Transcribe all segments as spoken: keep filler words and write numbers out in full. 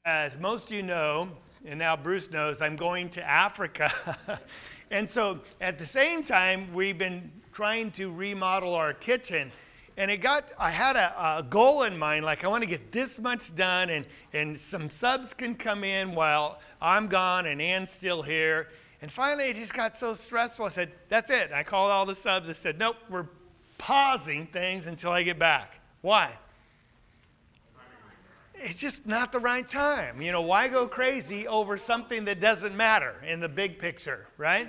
As most of you know, and now Bruce knows, I'm going to Africa. And so at the same time, we've been trying to remodel our kitchen. And it got, I had a, a goal in mind, like I want to get this much done, and, and some subs can come in while I'm gone and Ann's still here. And finally, it just got so stressful. I said, that's it. I called all the subs. I said, nope, we're pausing things until I get back. Why? It's just not the right time. You know, why go crazy over something that doesn't matter in the big picture, right?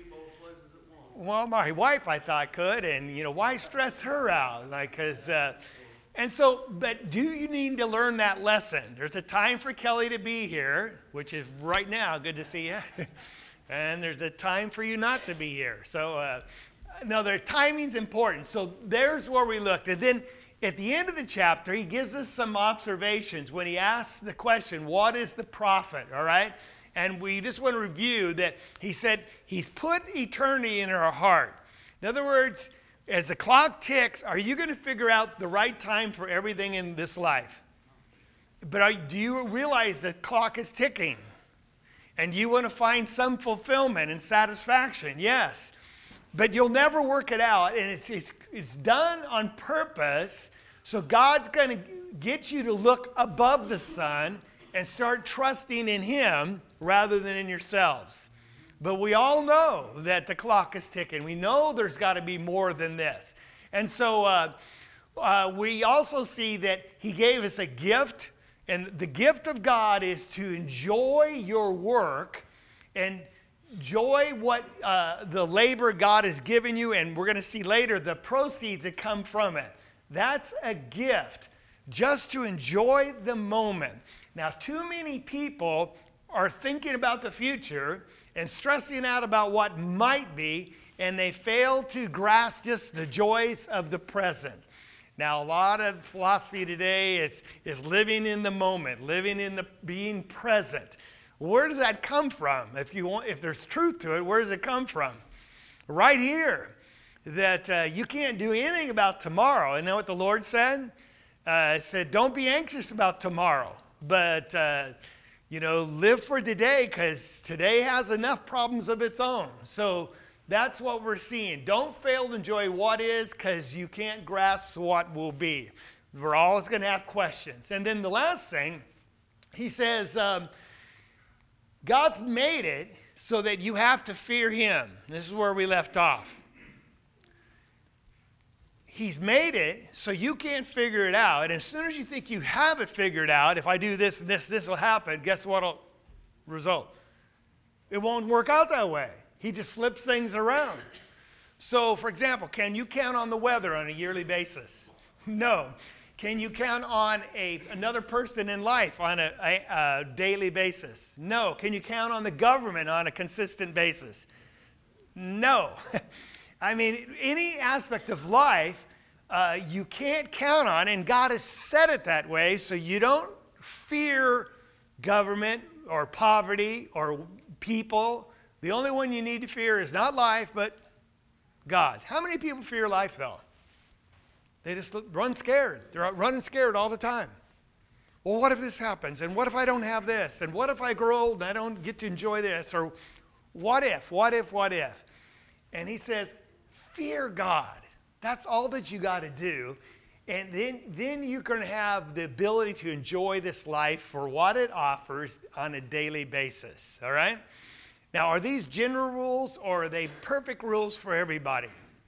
Well, my wife, I thought, could, and, you know, why stress her out? Like, because, uh, and so, but do you need to learn that lesson? There's a time for Kelly to be here, which is right now. Good to see you. And there's a time for you not to be here. So, uh, no, the timing's important. So there's where we looked. And then at the end of the chapter, he gives us some observations when he asks the question, what is the prophet, all right? And we just want to review that he said he's put eternity in our heart. In other words, as the clock ticks, are you going to figure out the right time for everything in this life? But are, do you realize the clock is ticking? And you want to find some fulfillment and satisfaction? Yes. But you'll never work it out, and it's, it's, it's done on purpose. So God's going to get you to look above the sun and start trusting in Him rather than in yourselves. But we all know that the clock is ticking. We know there's got to be more than this. And so uh, uh, we also see that He gave us a gift, and the gift of God is to enjoy your work and enjoy what uh, the labor God has given you, and we're going to see later the proceeds that come from it. That's a gift, just to enjoy the moment. Now, too many people are thinking about the future and stressing out about what might be, and they fail to grasp just the joys of the present. Now, a lot of philosophy today is, is living in the moment, living in the being present. Where does that come from? If you want, if there's truth to it, where does it come from? Right here, that uh, you can't do anything about tomorrow. And know what the Lord said? Uh, it said, don't be anxious about tomorrow, but uh, you know, live for today, because today has enough problems of its own. So that's what we're seeing. Don't fail to enjoy what is, because you can't grasp what will be. We're always going to have questions. And then the last thing, he says, um, God's made it so that you have to fear Him. This is where we left off. He's made it so you can't figure it out. And as soon as you think you have it figured out, if I do this and this, this will happen, guess what will result? It won't work out that way. He just flips things around. So, for example, can you count on the weather on a yearly basis? No. Can you count on a, another person in life on a, a, a daily basis? No. Can you count on the government on a consistent basis? No. I mean, any aspect of life uh, you can't count on, and God has set it that way so you don't fear government or poverty or people. The only one you need to fear is not life, but God. How many people fear life, though? They just run scared. They're running scared all the time. Well, what if this happens? And what if I don't have this? And what if I grow old and I don't get to enjoy this? Or what if, what if, what if? And he says, fear God. That's all that you got to do. And then, then you're going to have the ability to enjoy this life for what it offers on a daily basis. All right? Now, are these general rules, or are they perfect rules for everybody?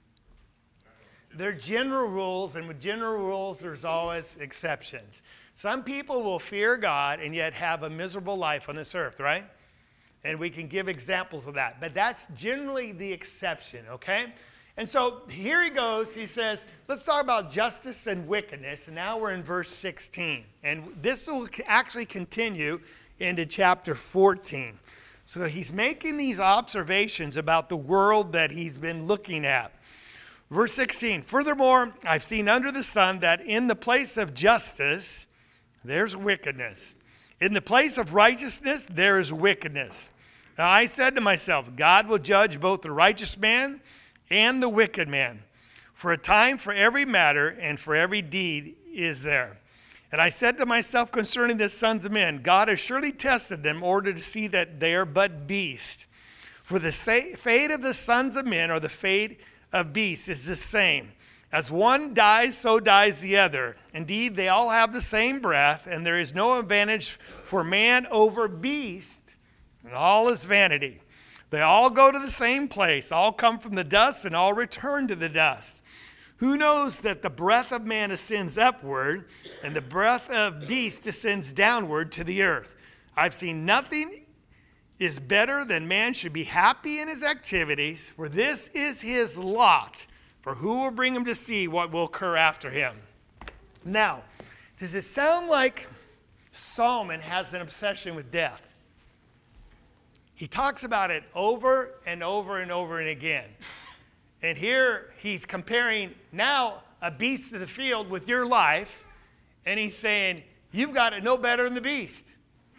They're general rules, and with general rules, there's always exceptions. Some people will fear God and yet have a miserable life on this earth, right? And we can give examples of that. But that's generally the exception, okay? And so here he goes. He says, let's talk about justice and wickedness. And now we're in verse sixteen. And this will actually continue into chapter fourteen. So he's making these observations about the world that he's been looking at. Verse sixteen, furthermore, I've seen under the sun that in the place of justice, there's wickedness. In the place of righteousness, there is wickedness. Now I said to myself, God will judge both the righteous man and the wicked man. For a time for every matter and for every deed is there. And I said to myself concerning the sons of men, God has surely tested them in order to see that they are but beasts. For the fate of the sons of men or the fate of beasts is the same. As one dies, so dies the other. Indeed, they all have the same breath, and there is no advantage for man over beast, and all is vanity. They all go to the same place, all come from the dust, and all return to the dust. Who knows that the breath of man ascends upward, and the breath of beast descends downward to the earth? I've seen nothing is better than man should be happy in his activities, for this is his lot. For who will bring him to see what will occur after him? Now, does it sound like Solomon has an obsession with death? He talks about it over and over and over and again. And here he's comparing now a beast of the field with your life, and he's saying, you've got it no better than the beast.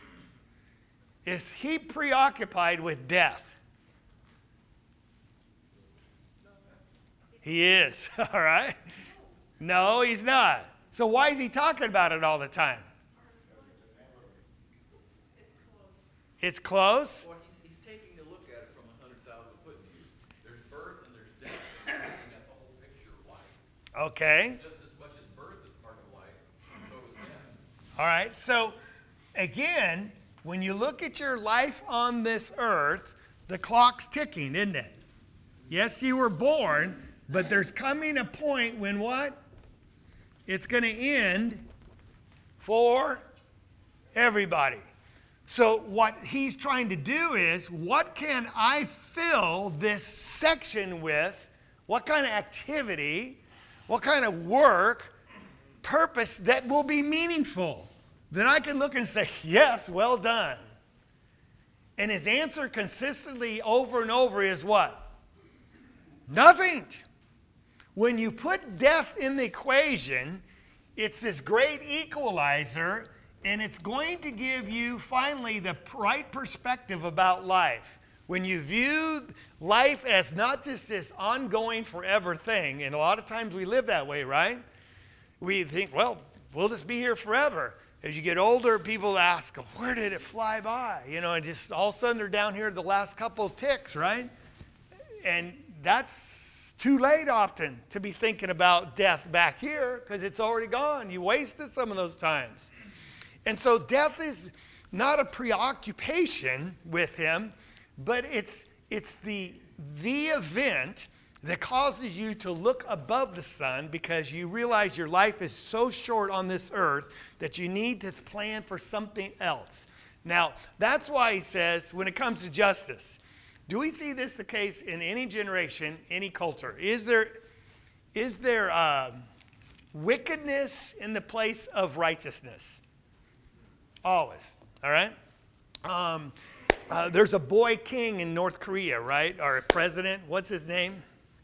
Is he preoccupied with death? He is, all right? No, he's not. So why is he talking about it all the time? It's close. Well, he's, he's taking a look at it from a hundred thousand foot view. There's birth and there's death. And he's looking at the whole picture of life. Okay. Just as much as birth is part of life, so is death. All right. So again, when you look at your life on this earth, the clock's ticking, isn't it? Yes, you were born, but there's coming a point when what? It's going to end for everybody. So what he's trying to do is, what can I fill this section with? What kind of activity, what kind of work, purpose that will be meaningful? That I can look and say, yes, well done. And his answer consistently over and over is what? Nothing. When you put death in the equation, it's this great equalizer, and it's going to give you finally the right perspective about life. When you view life as not just this ongoing forever thing, and a lot of times we live that way, right? We think, well, we'll just be here forever. As you get older, people ask, where did it fly by? You know, and just all of a sudden they're down here the last couple of ticks, right? And that's too late often to be thinking about death back here because it's already gone. You wasted some of those times. And so death is not a preoccupation with him, but it's it's the the event that causes you to look above the sun because you realize your life is so short on this earth that you need to plan for something else. Now, that's why he says when it comes to justice, do we see this the case in any generation, any culture? Is there is there uh, wickedness in the place of righteousness? Always, all right? Um, uh, there's a boy king in North Korea, right? Or a president. What's his name?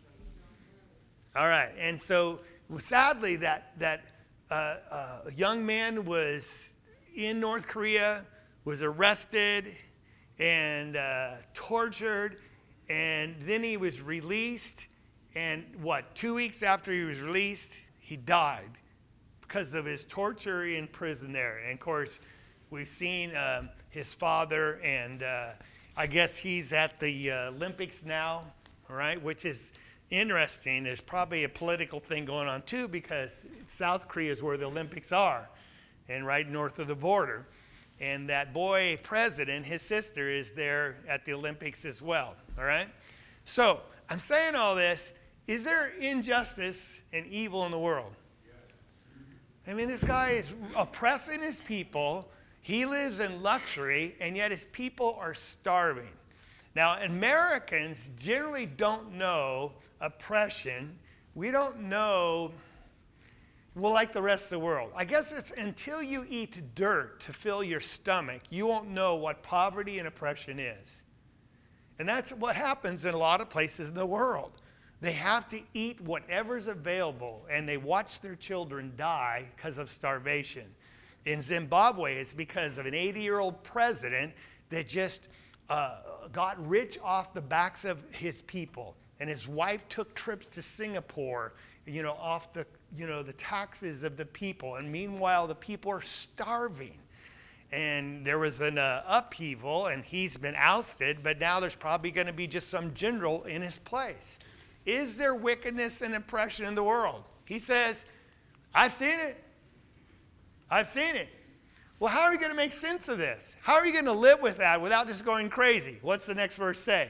All right. And so, sadly, that, that uh, uh, young man was in North Korea, was arrested and uh, tortured, and then he was released. And what, two weeks after he was released, he died because of his torture in prison there. And, of course, we've seen um, his father, and uh, I guess he's at the uh, Olympics now, all right, which is interesting. There's probably a political thing going on, too, because South Korea is where the Olympics are, and right north of the border. And that boy president, his sister, is there at the Olympics as well, all right? So I'm saying all this. Is there injustice and evil in the world? I mean, this guy is oppressing his people. He lives in luxury, and yet his people are starving. Now, Americans generally don't know oppression. We don't know, well, like the rest of the world. I guess it's until you eat dirt to fill your stomach, you won't know what poverty and oppression is. And that's what happens in a lot of places in the world. They have to eat whatever's available, and they watch their children die because of starvation. In Zimbabwe, it's because of an eighty-year-old president that just uh, got rich off the backs of his people. And his wife took trips to Singapore, you know, off the, you know, the taxes of the people. And meanwhile, the people are starving. And there was an uh, upheaval, and he's been ousted, but now there's probably going to be just some general in his place. Is there wickedness and oppression in the world? He says, I've seen it. I've seen it. Well, how are you going to make sense of this? How are you going to live with that without just going crazy? What's the next verse say?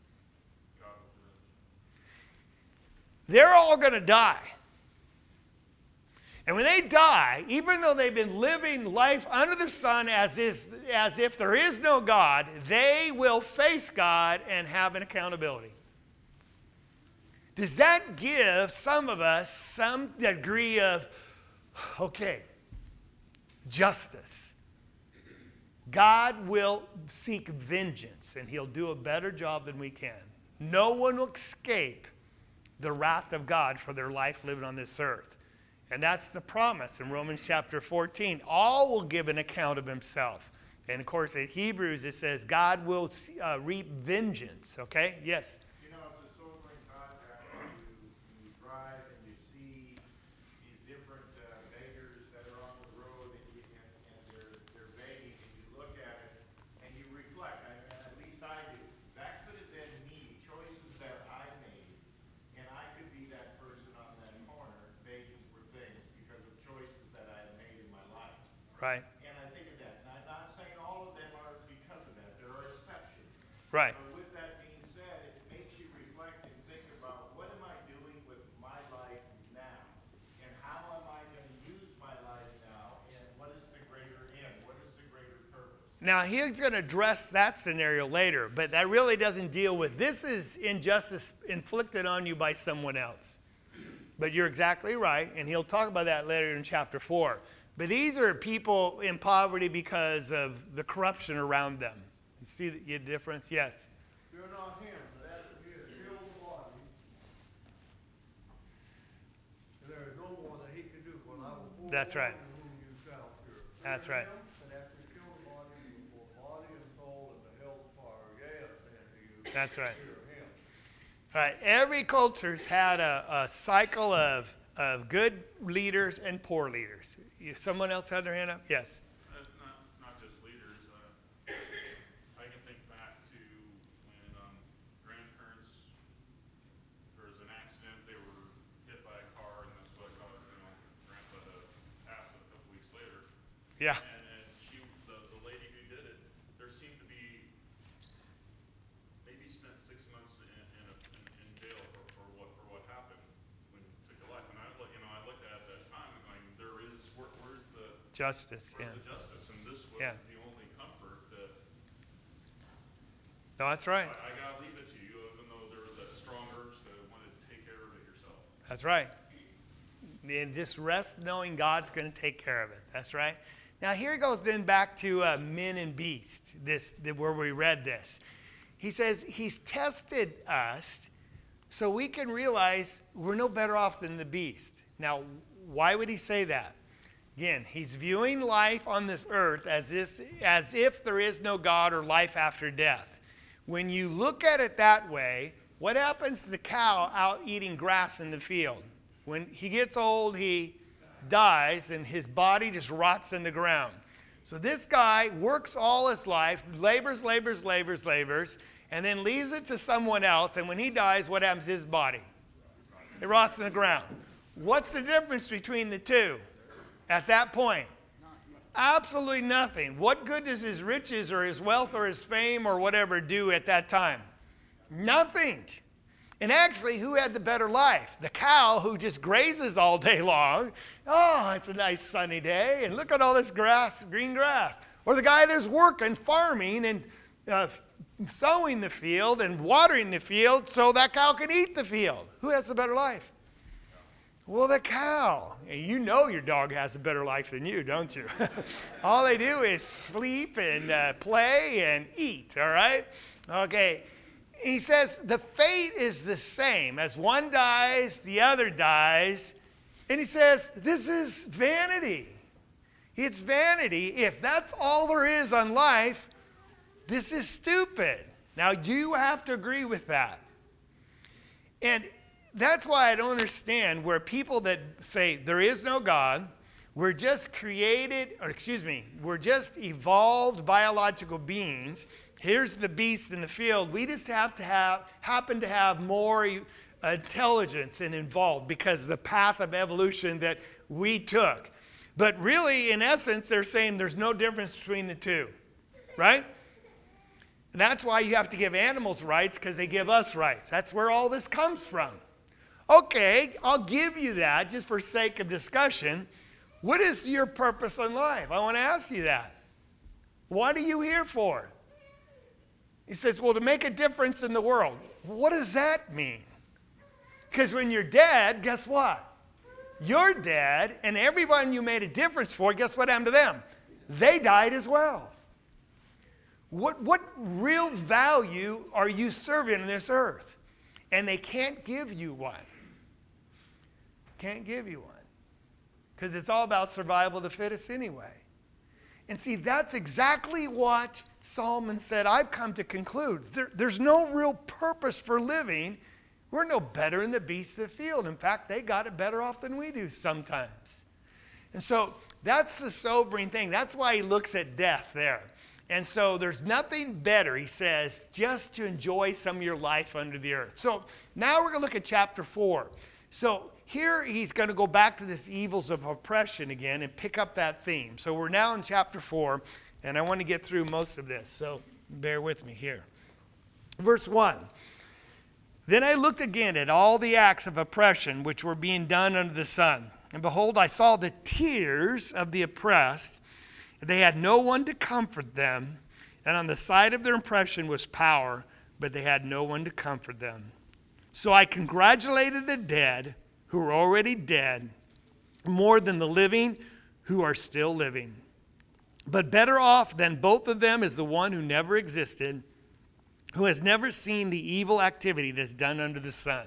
They're all going to die. And when they die, even though they've been living life under the sun as, is, as if there is no God, they will face God and have an accountability. Does that give some of us some degree of, okay, justice? God will seek vengeance, and he'll do a better job than we can. No one will escape the wrath of God for their life living on this earth. And that's the promise in Romans chapter fourteen. All will give an account of himself. And of course, in Hebrews, it says God will uh, reap vengeance. Okay? Yes? You know, it's a sobering contrast when you, when you drive and you see these different uh, beggars that are on the road and, you, and, and they're, they're begging, and you look at it and you reflect. I, at least I do. That could have been me, choices that I made, and I could be that person on that corner begging for things because of choices that I had made in my life. Right. And I think of that. And I'm not saying all of them are because of that. There are exceptions. Right. But with that being said, it makes you reflect and think about what am I doing with my life now? And how am I going to use my life now? And what is the greater end? What is the greater purpose? Now, he's going to address that scenario later, but that really doesn't deal with this is injustice inflicted on you by someone else. But you're exactly right, and he'll talk about that later in chapter four. But these are people in poverty because of the corruption around them. You see the, the difference? Yes. Fear not him that hath the shield of the body, and there is no more that he can do, for I will pour That's right. on whom you shall fear. That's Fear right. him that hath the shield of the body, you will pour body and soul in the hell fire. Yea, I say unto you, That's right. fear him. All right. Every culture's had a, a cycle of, of good leaders and poor leaders. You, someone else had their hand up? Yes. It's not, it's not just leaders. Uh, I can think back to when um, grandparents, there was an accident, they were hit by a car, and that's what caused, you know, grandpa to pass a couple weeks later. Yeah. And, and she, the, the lady who did it, there seemed to be, maybe spent six months in, in, a, in, in jail for, for what for what happened when he took her life. And I, look- you know, I looked at it at that time and going, there is, where, where's the Justice. Where's Yeah. the justice? And this was Yeah. the only comfort that No, that's right. I, I gotta leave it to you, even though there was that strong urge to want to take care of it yourself. That's right. And just rest knowing God's going to take care of it. That's right. Now here he goes then back to uh, men and beast, this, the, where we read this. He says he's tested us so we can realize we're no better off than the beast. Now, why would he say that? Again, he's viewing life on this earth as, this, as if there is no God or life after death. When you look at it that way, what happens to the cow out eating grass in the field? When he gets old, he dies, and his body just rots in the ground. So this guy works all his life, labors, labors, labors, labors, and then leaves it to someone else, and when he dies, what happens to his body? It rots in the ground. What's the difference between the two at that point? Absolutely nothing. What good does his riches or his wealth or his fame or whatever do at that time? Nothing. And actually, who had the better life? The cow who just grazes all day long. Oh, it's a nice sunny day, and look at all this grass, green grass. Or the guy that's working, farming, and uh, sowing the field and watering the field so that cow can eat the field. Who has the better life? Well, the cow. And you know your dog has a better life than you, don't you? All they do is sleep and uh, play and eat, all right? Okay. He says the fate is the same. As one dies, the other dies. And he says this is vanity. It's vanity. If that's all there is on life, this is stupid. Now, you have to agree with that. And that's why I don't understand where people that say there is no God, we're just created, or excuse me, we're just evolved biological beings. Here's the beast in the field. We just have to have, happen to have more intelligence and involved because of the path of evolution that we took. But really, in essence, they're saying there's no difference between the two, right? And that's why you have to give animals rights, because they give us rights. That's where all this comes from. Okay, I'll give you that just for sake of discussion. What is your purpose in life? I want to ask you that. What are you here for? He says, well, to make a difference in the world. What does that mean? Because when you're dead, guess what? You're dead, and everyone you made a difference for, guess what happened to them? They died as well. What, what real value are you serving on this earth? And they can't give you one. Can't give you one. Because it's all about survival of the fittest anyway. And see, that's exactly what Solomon said, I've come to conclude. There, there's no real purpose for living. We're no better than the beasts of the field. In fact, they got it better off than we do sometimes. And so that's the sobering thing. That's why he looks at death there. And so there's nothing better, he says, just to enjoy some of your life under the earth. So now we're going to look at chapter four. So here he's going to go back to this evils of oppression again and pick up that theme. So we're now in chapter four, and I want to get through most of this. So bear with me here. Verse one. Then I looked again at all the acts of oppression which were being done under the sun. And behold, I saw the tears of the oppressed. They had no one to comfort them. And on the side of their oppression was power, but they had no one to comfort them. So I congratulated the dead who were already dead more than the living who are still living. But better off than both of them is the one who never existed, who has never seen the evil activity that's done under the sun.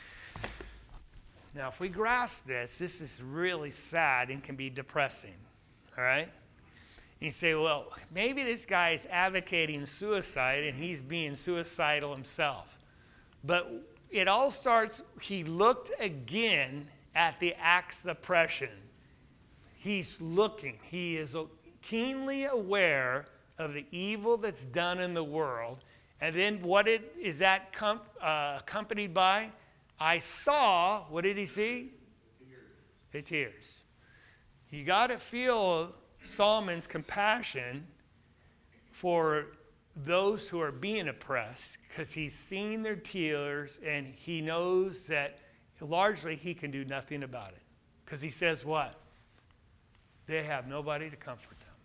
Now, if we grasp this, this is really sad and can be depressing, all right? And you say, well, maybe this guy is advocating suicide and he's being suicidal himself. But it all starts, he looked again at the acts of oppression. He's looking. He is keenly aware of the evil that's done in the world. And then what it, is that com, uh, accompanied by? I saw, what did he see? The tears. The tears. You got to feel Solomon's compassion for those who are being oppressed, because he's seen their tears and he knows that largely he can do nothing about it. Because he says what? They have nobody to comfort them.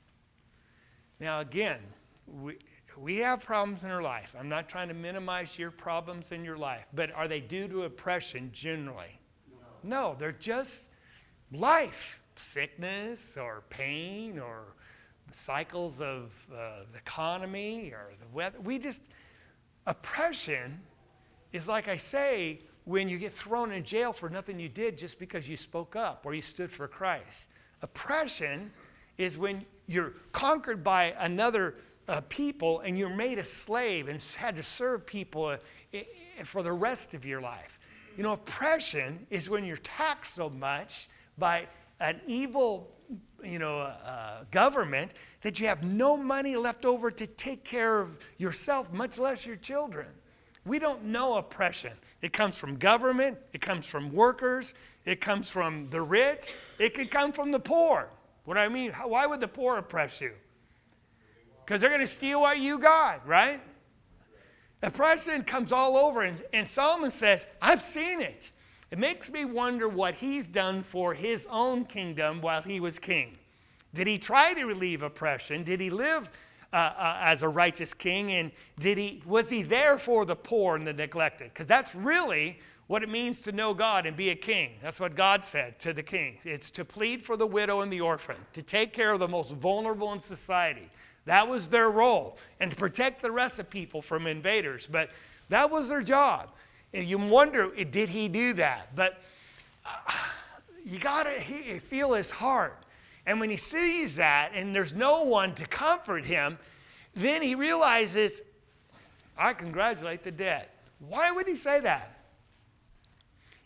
Now again, we, we have problems in our life. I'm not trying to minimize your problems in your life, but are they due to oppression generally? No, no, they're just life. Sickness or pain or cycles of uh, the economy or the weather. We just, oppression is like I say, when you get thrown in jail for nothing you did just because you spoke up or you stood for Christ. Oppression is when you're conquered by another uh, people and you're made a slave and had to serve people uh, for the rest of your life. You know, oppression is when you're taxed so much by an evil, you know, uh, government that you have no money left over to take care of yourself, much less your children. We don't know oppression. It comes from government. It comes from workers. It comes from the rich. It can come from the poor. What do I mean? How, why would the poor oppress you? Because they're going to steal what you got, right? Oppression comes all over. And, and Solomon says, I've seen it. It makes me wonder what he's done for his own kingdom while he was king. Did he try to relieve oppression? Did he live uh, uh, as a righteous king? And did he was he there for the poor and the neglected? Because that's really what it means to know God and be a king. That's what God said to the king. It's to plead for the widow and the orphan, to take care of the most vulnerable in society. That was their role, and to protect the rest of people from invaders. But that was their job. And you wonder, did he do that? But uh, you got to feel his heart. And when he sees that and there's no one to comfort him, then he realizes, I congratulate the dead. Why would he say that?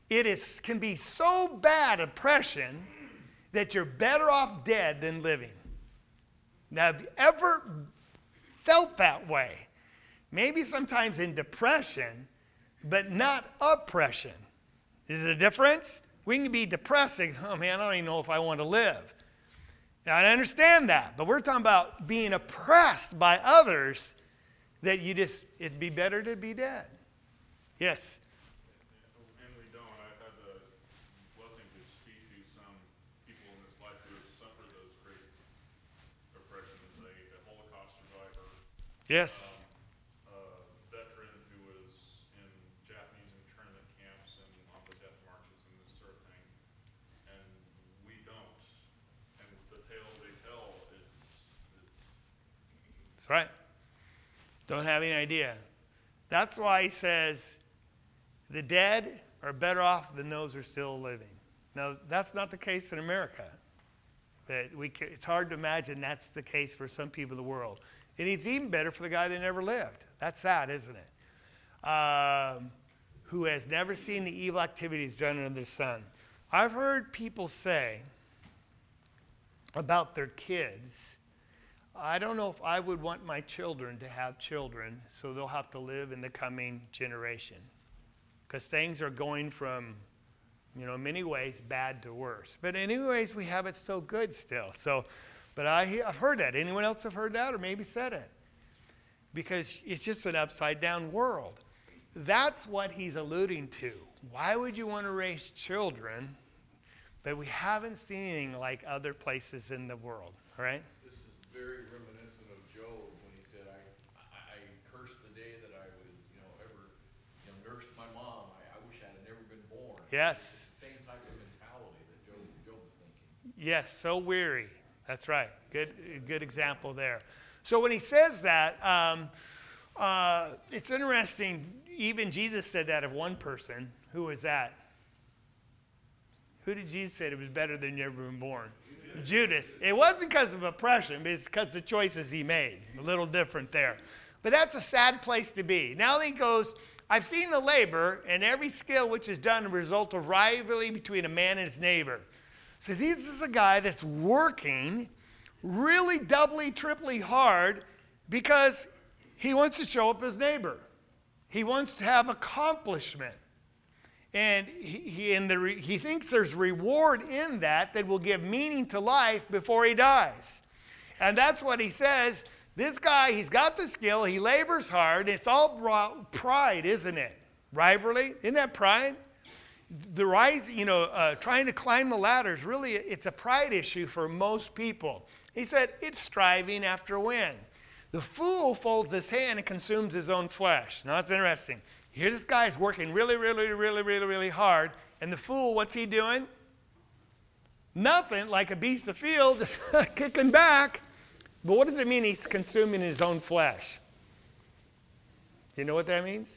it is can be so bad, oppression, that you're better off dead than living. Now, have you ever felt that way? Maybe sometimes in depression, but not oppression. Is it a difference? We can be depressing. Oh man, I don't even know if I want to live. Now, I understand that, but we're talking about being oppressed by others that you just, it'd be better to be dead. Yes? And we don't. I've had the blessing to speak to some people in this life who have suffered those great oppressions. A, a Holocaust survivor. Yes. Um, a veteran who was in Japanese internment camps and on the death marches and this sort of thing. And we don't. And the tales they tell, it's, it's That's right. Don't have any idea. That's why he says the dead are better off than those who are still living. Now, that's not the case in America. That we can, it's hard to imagine that's the case for some people in the world. And it's even better for the guy that never lived. That's sad, isn't it? Um, who has never seen the evil activities done under the sun. I've heard people say about their kids, I don't know if I would want my children to have children, so they'll have to live in the coming generation. Because things are going from, you know, in many ways bad to worse. But in many ways, we have it so good still. So, but I, I've heard that. Anyone else have heard that or maybe said it? Because it's just an upside down world. That's what he's alluding to. Why would you want to raise children? But we haven't seen anything like other places in the world, all right? This is very reminiscent of Job when he said, I, I, I cursed the day that I was, you know, ever, you know, nursed my mom. I, I wish I had never been born. Yes. It's the same type of mentality that Job, Job was thinking. Yes, so weary. That's right. Good, good example there. So when he says that, um, uh, it's interesting. Even Jesus said that of one person. Who was that? Who did Jesus say it was better than you ever been born? Judas. Judas. It wasn't because of oppression, but it's because of the choices he made. A little different there. But that's a sad place to be. Now he goes, I've seen the labor and every skill which is done as a result of rivalry between a man and his neighbor. So this is a guy that's working really doubly, triply hard because he wants to show up his neighbor. He wants to have accomplishment. And he, he, in the re, he thinks there's reward in that that will give meaning to life before he dies. And that's what he says. This guy, he's got the skill. He labors hard. It's all pride, isn't it? Rivalry. Isn't that pride? The rise, you know, uh, trying to climb the ladder is really, it's a pride issue for most people. He said, it's striving after wind. The fool folds his hand and consumes his own flesh. Now, that's interesting. Here this guy is working really, really, really, really, really hard. And the fool, what's he doing? Nothing, like a beast of the field, kicking back. But what does it mean he's consuming his own flesh? You know what that means?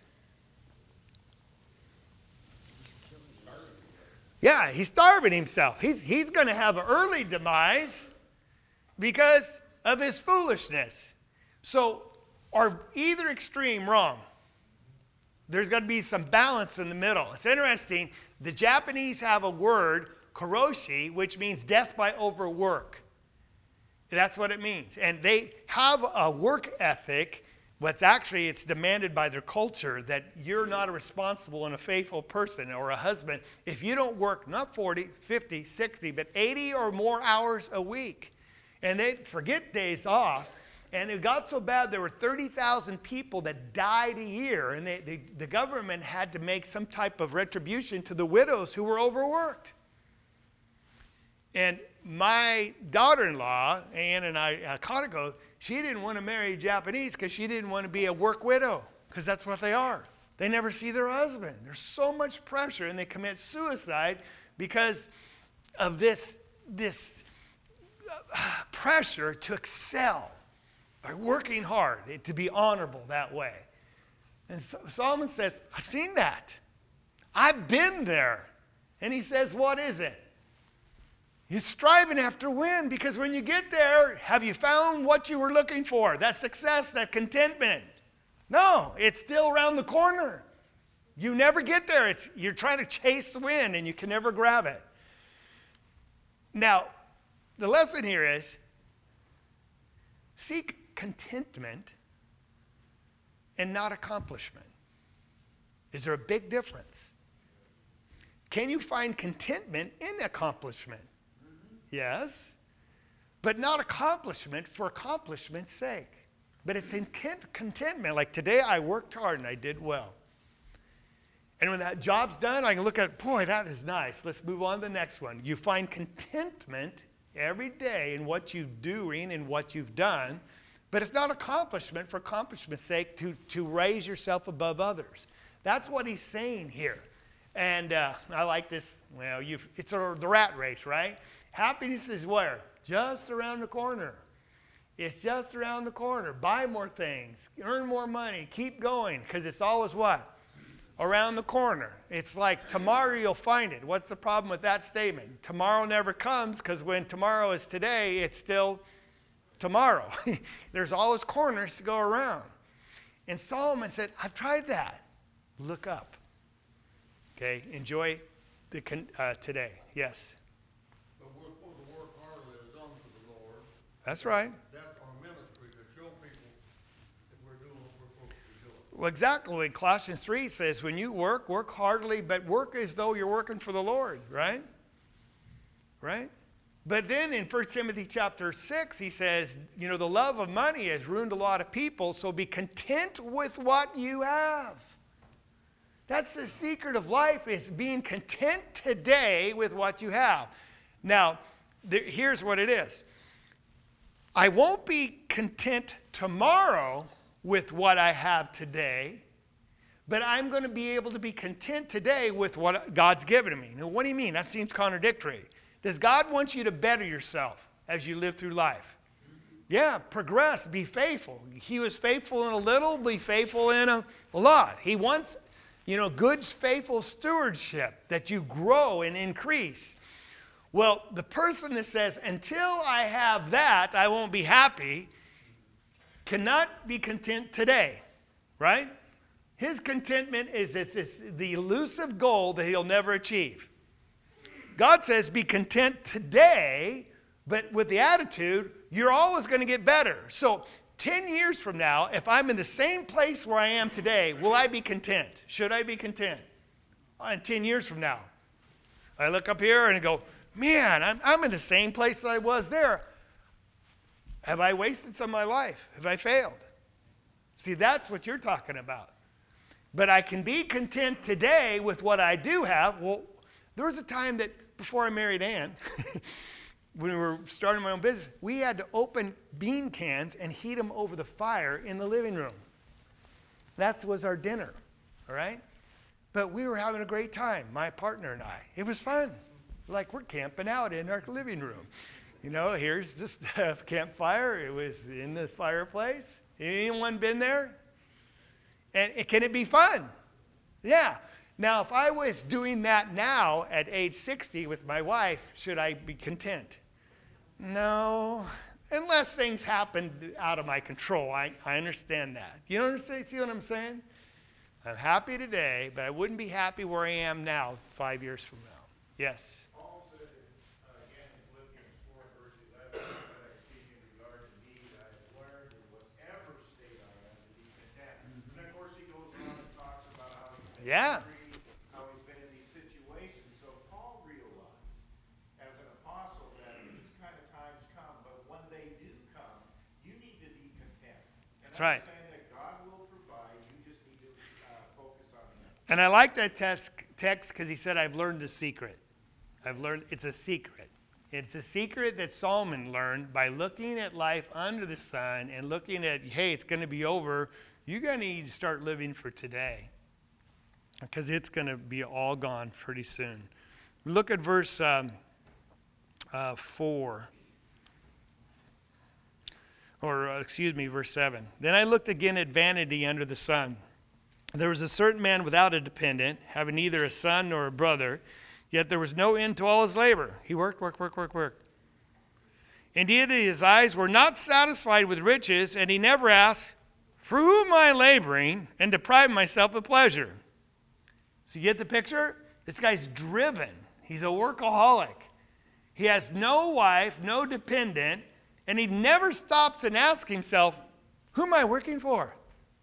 Yeah, he's starving himself. He's, he's going to have an early demise because of his foolishness. So, are either extreme wrong? There's got to be some balance in the middle. It's interesting. The Japanese have a word, karoshi, which means death by overwork. That's what it means. And they have a work ethic. What's actually, it's demanded by their culture that you're not a responsible and a faithful person or a husband if you don't work not forty, fifty, sixty, but eighty or more hours a week. And they forget days off. And it got so bad there were thirty thousand people that died a year. And they, they, the government had to make some type of retribution to the widows who were overworked. And my daughter-in-law, Ann and I, uh, Kanako, she didn't want to marry Japanese because she didn't want to be a work widow, because that's what they are. They never see their husband. There's so much pressure, and they commit suicide because of this, this uh, pressure to excel, by working hard, to be honorable that way. And so Solomon says, I've seen that. I've been there. And he says, what is it? He's striving after win, because when you get there, have you found what you were looking for? That success, that contentment? No, it's still around the corner. You never get there. It's, you're trying to chase the wind and you can never grab it. Now, the lesson here is seek contentment and not accomplishment. Is there a big difference? Can you find contentment in accomplishment? Mm-hmm. Yes. But not accomplishment for accomplishment's sake. But it's in contentment. Like today I worked hard and I did well. And when that job's done, I can look at, boy, that is nice. Let's move on to the next one. You find contentment every day in what you're doing and what you've done. But it's not accomplishment for accomplishment's sake to, to raise yourself above others. That's what he's saying here. And uh, I like this. Well, you've, it's a, the rat race, right? Happiness is where? Just around the corner. It's just around the corner. Buy more things. Earn more money. Keep going. Because it's always what? Around the corner. It's like tomorrow you'll find it. What's the problem with that statement? Tomorrow never comes because when tomorrow is today, it's still tomorrow. There's always corners to go around. And Solomon said, I've tried that. Look up. Okay, enjoy the con- uh, today. Yes. But we're supposed to work hardly as unto the Lord. That's right. That's our ministry, to show people that we're doing what we're supposed to be doing. Well, exactly. Colossians three says, when you work, work heartily, but work as though you're working for the Lord, right? Right? But then in First Timothy chapter six, he says, you know, the love of money has ruined a lot of people, so be content with what you have. That's the secret of life, is being content today with what you have. Now, there, here's what it is. I won't be content tomorrow with what I have today, but I'm going to be able to be content today with what God's given me. Now, what do you mean? That seems contradictory. Does God want you to better yourself as you live through life? Yeah, progress, be faithful. He was faithful in a little, be faithful in a, a lot. He wants, you know, good, faithful stewardship, that you grow and increase. Well, the person that says, until I have that, I won't be happy, cannot be content today, right? His contentment is it's, it's the elusive goal that he'll never achieve. God says, be content today, but with the attitude, you're always going to get better. So ten years from now, if I'm in the same place where I am today, will I be content? Should I be content? In ten years from now, I look up here and I go, man, I'm, I'm in the same place that I was there. Have I wasted some of my life? Have I failed? See, that's what you're talking about. But I can be content today with what I do have. Well, there was a time that before I married Ann, when we were starting my own business, we had to open bean cans and heat them over the fire in the living room. That was our dinner, all right? But we were having a great time, my partner and I. It was fun. Like we're camping out in our living room. You know, here's this uh, campfire. It was in the fireplace. Anyone been there? And it, can it be fun? Yeah. Now, if I was doing that now at age sixty with my wife, should I be content? No, unless things happen out of my control. I, I understand that. You understand? See what I'm saying? I'm happy today, but I wouldn't be happy where I am now five years from now. Yes? Paul said, uh, again, in Philippians four, verse eleven, that I speak in regard to me, that I have learned in whatever state I am to be content. And of course, he goes on and talks about how he's been Yeah. free, how he's been in these situations. So Paul realized, as an apostle, that these kind of times come, but when they do come, you need to be content. And That's right. understand that God will provide, you just need to uh, focus on Him. And I like that text because he said, I've learned a secret. I've learned, it's a secret. It's a secret that Solomon learned by looking at life under the sun and looking at, hey, it's going to be over. You're going to need to start living for today because it's going to be all gone pretty soon. Look at verse um, uh, four. Or, uh, excuse me, verse seven. Then I looked again at vanity under the sun. There was a certain man without a dependent, having neither a son nor a brother, yet there was no end to all his labor. He worked, worked, worked, worked, worked. Indeed, his eyes were not satisfied with riches, and he never asked, for whom am I laboring and depriving myself of pleasure? So you get the picture? This guy's driven. He's a workaholic. He has no wife, no dependent, and he never stops and asks himself, who am I working for?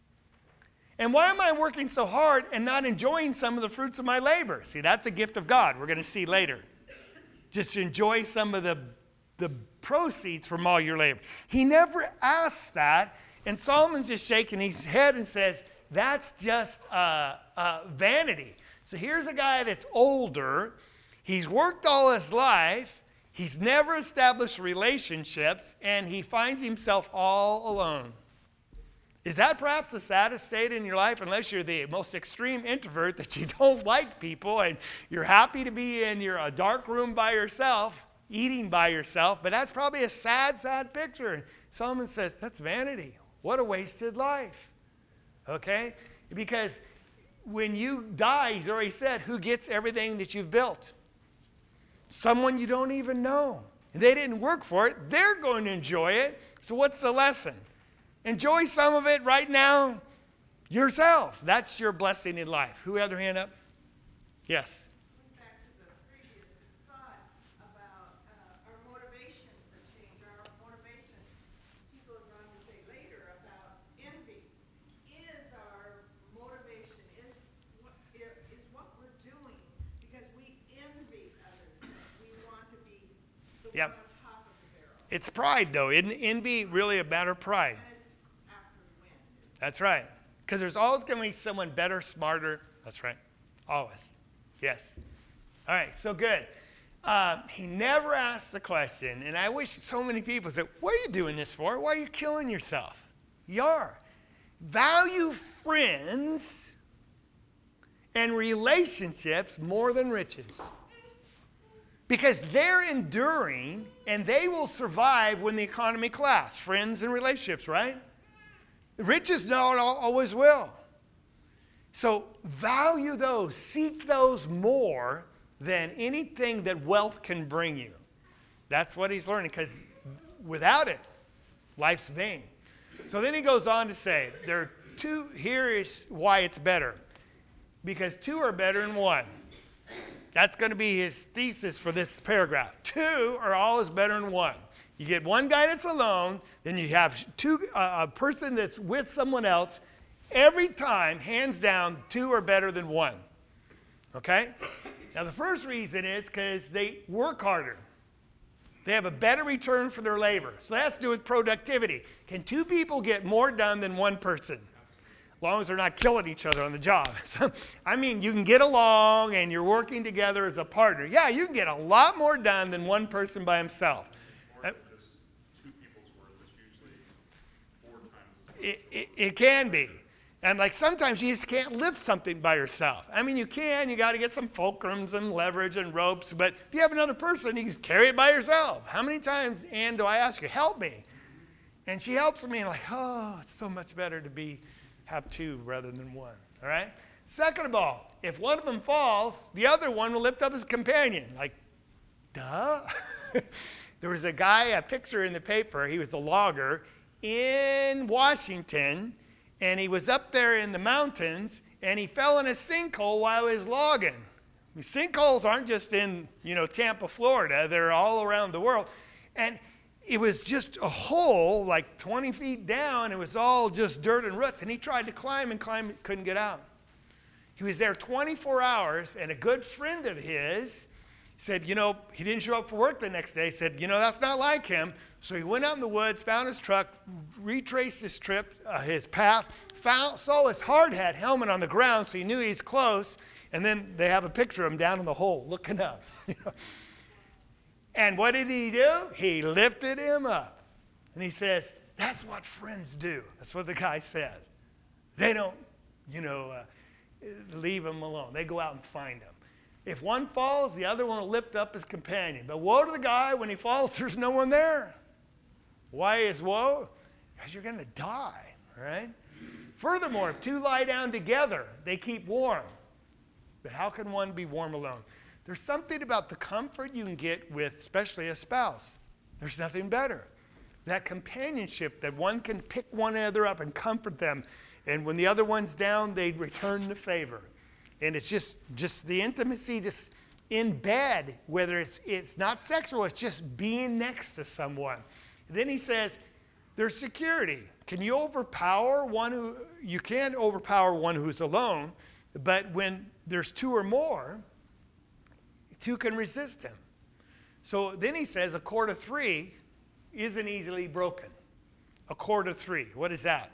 And why am I working so hard and not enjoying some of the fruits of my labor? See, that's a gift of God. We're going to see later. Just enjoy some of the, the proceeds from all your labor. He never asks that, and Solomon's just shaking his head and says, that's just uh, uh, vanity. So here's a guy that's older. He's worked all his life. He's never established relationships, and he finds himself all alone. Is that perhaps the saddest state in your life, unless you're the most extreme introvert that you don't like people and you're happy to be in your a dark room by yourself, eating by yourself, but that's probably a sad, sad picture. Solomon says, that's vanity. What a wasted life. Okay? Because when you die, he's already said, who gets everything that you've built? Someone you don't even know. And they didn't work for it. They're going to enjoy it. So what's the lesson? Enjoy some of it right now yourself. That's your blessing in life. Who had their hand up? Yes. Back to the previous thought about uh, our motivation for change, our motivation. He goes on to say later about envy. Is our motivation, is what, is what we're doing because we envy others. We want to be the Yep. one on top of the barrel. It's pride, though. Isn't envy really a matter of pride? And it's after we win. That's right. Because there's always going to be someone better, smarter. That's right. Always. Yes. All right, so good. Um, he never asked the question, and I wish so many people said, what are you doing this for? Why are you killing yourself? You are. Value friends and relationships more than riches. Because they're enduring, and they will survive when the economy collapses. Friends and relationships, right? Riches not always will. So value those, seek those more than anything that wealth can bring you. That's what he's learning, because without it, life's vain. So then he goes on to say, there are two, here is why it's better. Because two are better than one. That's going to be his thesis for this paragraph. Two are always better than one. You get one guy that's alone, then you have two, uh, a person that's with someone else. Every time, hands down, two are better than one. Okay? Now, the first reason is because they work harder. They have a better return for their labor. So that has to do with productivity. Can two people get more done than one person? As long as they're not killing each other on the job. So, I mean, you can get along and you're working together as a partner. Yeah, you can get a lot more done than one person by himself. More than just two people's worth. It's usually four times as much. It, it, it can be. And like sometimes you just can't lift something by yourself. I mean, you can. You got to get some fulcrums and leverage and ropes. But if you have another person, you can carry it by yourself. How many times, Ann, do I ask you, help me? And she helps me, and like, oh, it's so much better to be have two rather than one. All right? Second of all, if one of them falls, the other one will lift up his companion. Like, duh. There was a guy, a picture in the paper. He was a logger in Washington. And he was up there in the mountains, and he fell in a sinkhole while he was logging. I mean, sinkholes aren't just in, you know, Tampa, Florida. They're all around the world. And it was just a hole like twenty feet down. It was all just dirt and roots. And he tried to climb and climb, couldn't get out. He was there twenty-four hours, and a good friend of his said, you know, he didn't show up for work the next day. He said, you know, that's not like him. So he went out in the woods, found his truck, retraced his trip, uh, his path, found, saw his hard hat helmet on the ground, so he knew he's close. And then they have a picture of him down in the hole looking up. And what did he do? He lifted him up. And he says, that's what friends do. That's what the guy said. They don't, you know, uh, leave him alone. They go out and find him. If one falls, the other one will lift up his companion. But woe to the guy when he falls, there's no one there. Why is woe? Because you're going to die, right? Furthermore, if two lie down together, they keep warm. But how can one be warm alone? There's something about the comfort you can get with, especially a spouse. There's nothing better. That companionship that one can pick one another up and comfort them. And when the other one's down, they return the favor. And it's just, just the intimacy just in bed, whether it's, it's not sexual, it's just being next to someone. Then he says, there's security. Can you overpower one who, you can overpower one who's alone, but when there's two or more, two can resist him. So then he says a cord of three isn't easily broken. A cord of three, what is that?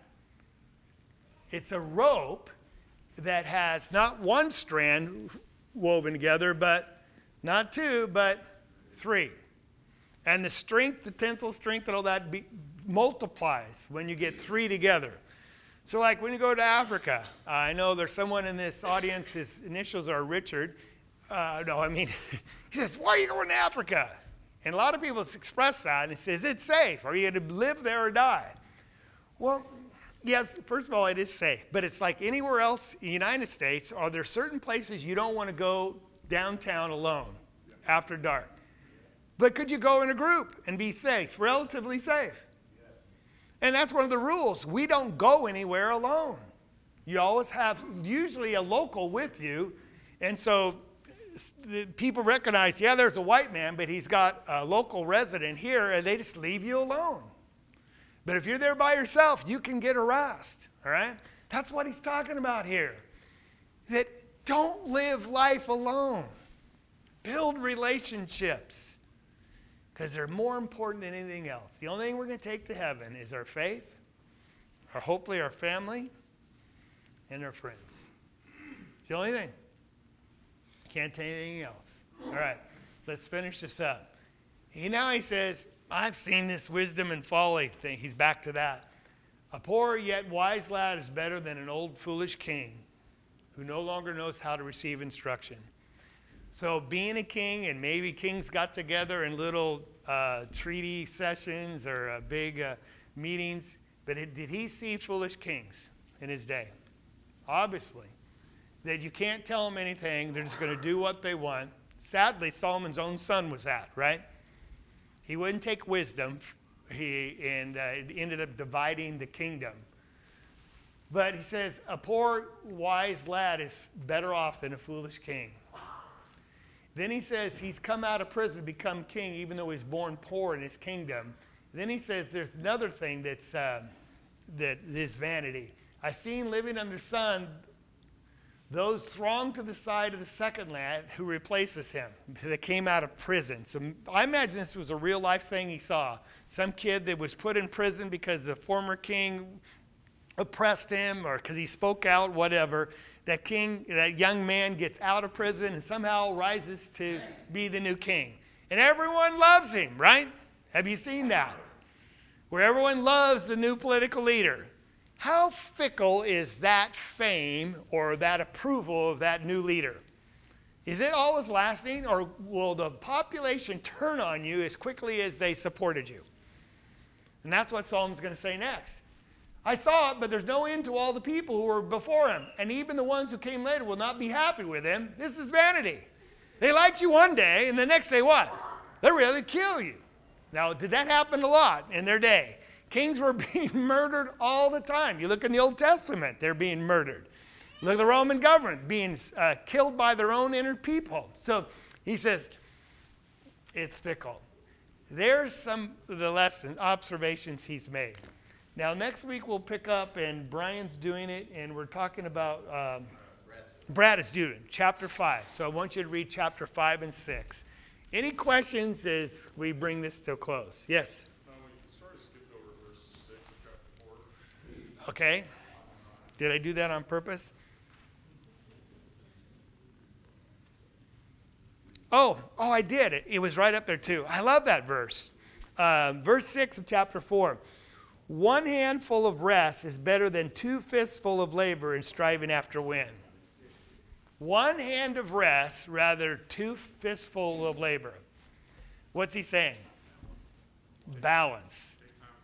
It's a rope that has not one strand woven together, but not two, but three. And the strength, the tensile strength and all that be, multiplies when you get three together. So like when you go to Africa, uh, I know there's someone in this audience, his initials are Richard. Uh, no, I mean, he says, why are you going to Africa? And a lot of people express that, and he says, it's safe. Are you going to live there or die? Well, yes, first of all, it is safe. But it's like anywhere else in the United States, are there certain places you don't want to go downtown alone after dark? But could you go in a group and be safe, relatively safe? And that's one of the rules. We don't go anywhere alone. You always have usually a local with you. And so the people recognize, yeah, there's a white man, but he's got a local resident here, and they just leave you alone. But if you're there by yourself, you can get harassed, all right? That's what he's talking about here. That don't live life alone. Build relationships, because they're more important than anything else. The only thing we're going to take to heaven is our faith, or hopefully our family, and our friends. It's the only thing. Can't take anything else. All right, let's finish this up. He, now he says, I've seen this wisdom and folly thing. He's back to that. A poor yet wise lad is better than an old foolish king who no longer knows how to receive instruction. So being a king, and maybe kings got together in little uh, treaty sessions or uh, big uh, meetings, but it, did he see foolish kings in his day? Obviously. That you can't tell them anything. They're just going to do what they want. Sadly, Solomon's own son was that, right? He wouldn't take wisdom, he, and uh, it ended up dividing the kingdom. But he says, a poor, wise lad is better off than a foolish king. Then he says he's come out of prison to become king, even though he's born poor in his kingdom. Then he says there's another thing that's uh, that is vanity. I've seen living under the sun those thronged to the side of the second lad who replaces him, that came out of prison. So I imagine this was a real life thing he saw. Some kid that was put in prison because the former king oppressed him or because he spoke out, whatever. That king, that young man gets out of prison and somehow rises to be the new king. And everyone loves him, right? Have you seen that? Where everyone loves the new political leader. How fickle is that fame or that approval of that new leader? Is it always lasting, or will the population turn on you as quickly as they supported you? And that's what Solomon's going to say next. I saw it, but there's no end to all the people who were before him, and even the ones who came later will not be happy with him. This is vanity. They liked you one day, and the next day what? They're ready to kill you. Now, did that happen a lot in their day? Kings were being murdered all the time. You look in the Old Testament, they're being murdered. Look at the Roman government being uh, killed by their own inner people. So he says, it's fickle. There's some of the lessons, observations he's made. Now, next week we'll pick up, and Brian's doing it, and we're talking about, um, Brad is doing it, chapter five. So I want you to read chapter five and six. Any questions as we bring this to a close? Yes? Okay. Did I do that on purpose? Oh, oh, I did. It, it was right up there too. I love that verse. Uh, verse six of chapter four. One handful of rest is better than two fistful of labor and striving after wind. One hand of rest, rather two fistful of labor. What's he saying? Balance.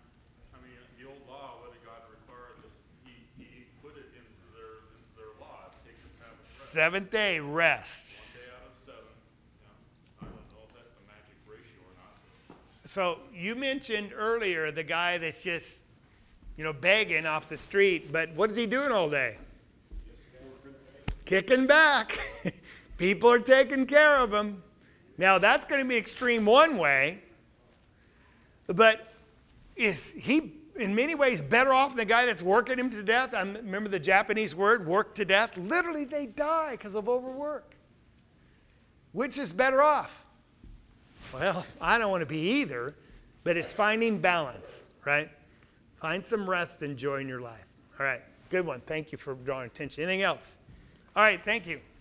Seventh day rest. One day out of seven. Yeah. I don't know if that's the magic ratio or not. So you mentioned earlier the guy that's just, you know, begging off the street, but what is he doing all day? kicking back. People are taking care of him. Now, that's going to be extreme one way, but is he in many ways better off than the guy that's working him to death? I remember the Japanese word, work to death. Literally, they die because of overwork. Which is better off? Well, I don't want to be either, but it's finding balance, right? Find some rest and joy in your life. All right, good one. Thank you for drawing attention. Anything else? All right, thank you.